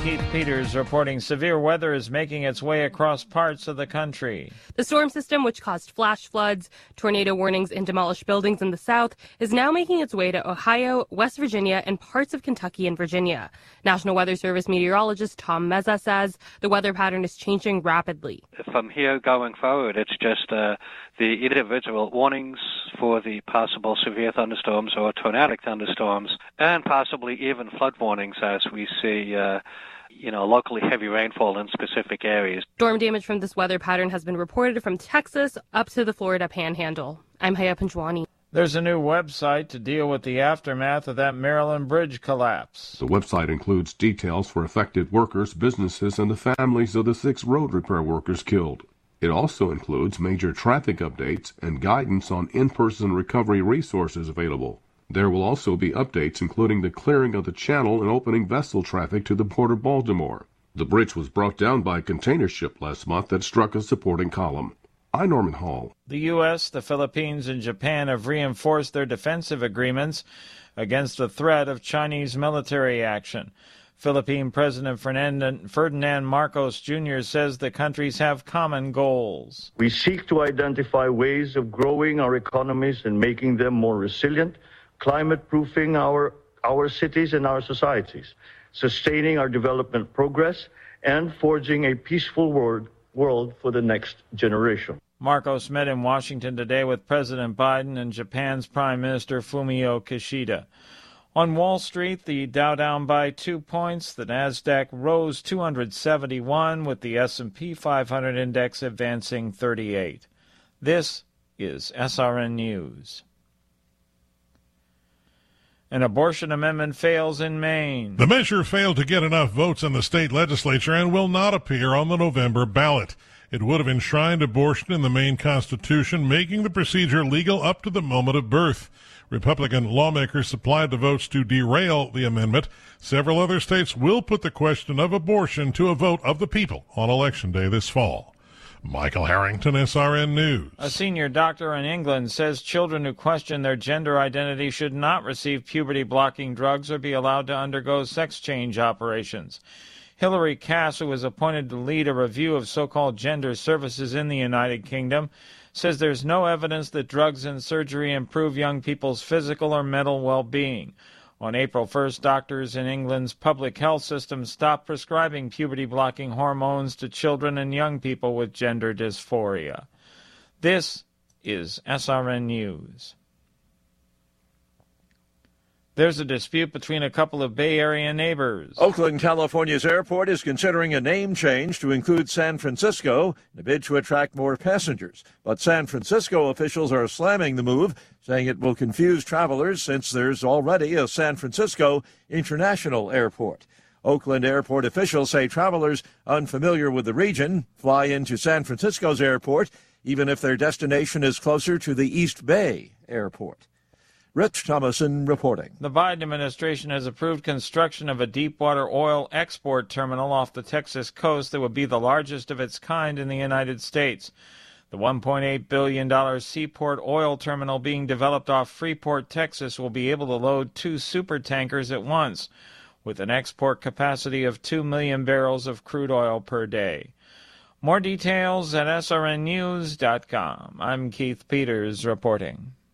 Keith Peters reporting severe weather is making its way across parts of the country. The storm system, which caused flash floods, tornado warnings, and demolished buildings in the south, is now making its way to Ohio, West Virginia, and parts of Kentucky and Virginia. National Weather Service meteorologist Tom Meza says the weather pattern is changing rapidly. From here going forward, it's just the individual warnings for the possible severe thunderstorms or tornadic thunderstorms, and possibly even flood warnings as we see locally heavy rainfall in specific areas. Storm damage from this weather pattern has been reported from Texas up to the Florida Panhandle. I'm Haya Panjwani. There's a new website to deal with the aftermath of that Maryland bridge collapse. The website includes details for affected workers, businesses, and the families of the 6 road repair workers killed. It also includes major traffic updates and guidance on in-person recovery resources available. There will also be updates including the clearing of the channel and opening vessel traffic to the Port of Baltimore. The bridge was brought down by a container ship last month that struck a supporting column. I'm Norman Hall. The U.S., the Philippines, and Japan have reinforced their defensive agreements against the threat of Chinese military action. Philippine President Ferdinand Marcos Jr. says the countries have common goals. We seek to identify ways of growing our economies and making them more resilient, climate-proofing our cities and our societies, sustaining our development progress, and forging a peaceful world for the next generation. Marcos met in Washington today with President Biden and Japan's Prime Minister Fumio Kishida. On Wall Street, the Dow down by 2 points. The Nasdaq rose 271, with the S&P 500 index advancing 38. This is SRN News. An abortion amendment fails in Maine. The measure failed to get enough votes in the state legislature and will not appear on the November ballot. It would have enshrined abortion in the Maine Constitution, making the procedure legal up to the moment of birth. Republican lawmakers supplied the votes to derail the amendment. Several other states will put the question of abortion to a vote of the people on Election Day this fall. Michael Harrington, SRN News. A senior doctor in England says children who question their gender identity should not receive puberty-blocking drugs or be allowed to undergo sex change operations. Hilary Cass, who was appointed to lead a review of so-called gender services in the United Kingdom, says there's no evidence that drugs and surgery improve young people's physical or mental well-being. On April 1st, doctors in England's public health system stopped prescribing puberty-blocking hormones to children and young people with gender dysphoria. This is SRN News. There's a dispute between a couple of Bay Area neighbors. Oakland, California's airport is considering a name change to include San Francisco in a bid to attract more passengers. But San Francisco officials are slamming the move, saying it will confuse travelers since there's already a San Francisco International Airport. Oakland airport officials say travelers unfamiliar with the region fly into San Francisco's airport, even if their destination is closer to the East Bay Airport. Rich Thomason reporting. The Biden administration has approved construction of a deepwater oil export terminal off the Texas coast that would be the largest of its kind in the United States. The $1.8 billion seaport oil terminal being developed off Freeport, Texas, will be able to load 2 supertankers at once, with an export capacity of 2 million barrels of crude oil per day. More details at srnnews.com. I'm Keith Peters reporting.